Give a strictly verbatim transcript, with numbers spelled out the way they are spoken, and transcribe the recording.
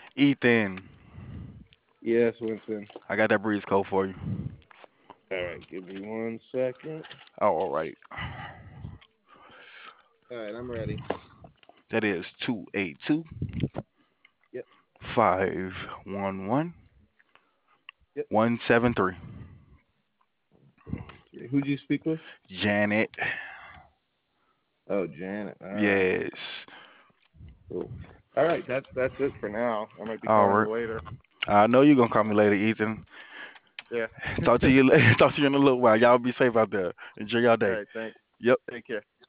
Ethan, Yes, Winston. I got that breeze code for you. All right, give me one second. Oh, all right. All right, I'm ready. That is two eight two Yep, five one one yep. one seven three. Who'd you speak with? Janet. Oh, Janet. All right, Yes. cool. All right, that's that's it for now. I might be All calling right. you later. I know you're gonna call me later, Ethan. Yeah. Talk to you. Talk to you in a little while. Y'all be safe out there. Enjoy your All day. right, thanks. Yep. Take care.